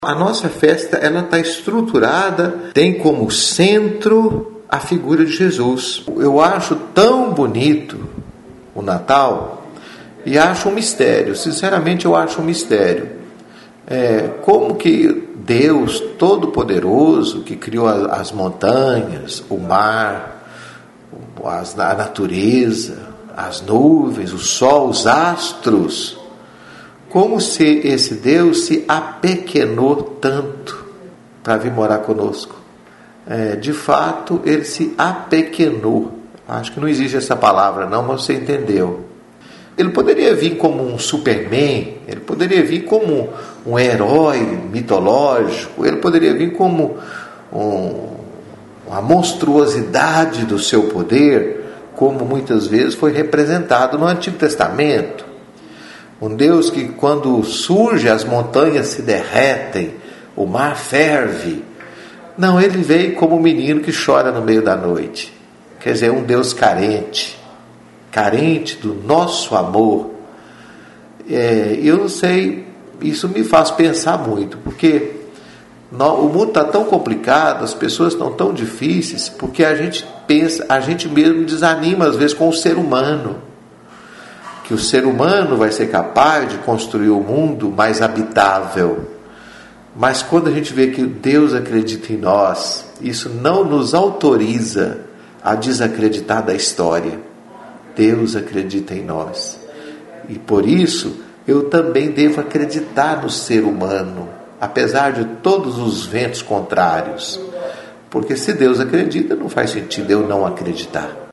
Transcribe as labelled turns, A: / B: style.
A: A nossa festa, ela está estruturada, tem como centro a figura de Jesus. Eu acho tão bonito o Natal e acho um mistério, sinceramente eu acho um mistério. Como que Deus Todo-Poderoso, que criou as montanhas, o mar, a natureza, as nuvens, o sol, os astros, como se esse Deus se apequenou tanto para vir morar conosco. De fato, ele se apequenou. Acho que não existe essa palavra não, mas você entendeu. Ele poderia vir como um Superman, ele poderia vir como um herói mitológico, ele poderia vir como uma monstruosidade do seu poder, como muitas vezes foi representado no Antigo Testamento. Um Deus que, quando surge, as montanhas se derretem, o mar ferve. Não, ele veio como um menino que chora no meio da noite. Quer dizer, um Deus carente do nosso amor. Eu não sei, isso me faz pensar muito, porque o mundo está tão complicado, as pessoas estão tão difíceis, porque a gente pensa, a gente mesmo desanima às vezes com o ser humano. Que o ser humano vai ser capaz de construir o mundo mais habitável. Mas quando a gente vê que Deus acredita em nós, isso não nos autoriza a desacreditar da história. Deus acredita em nós. E por isso, eu também devo acreditar no ser humano, apesar de todos os ventos contrários. Porque se Deus acredita, não faz sentido eu não acreditar.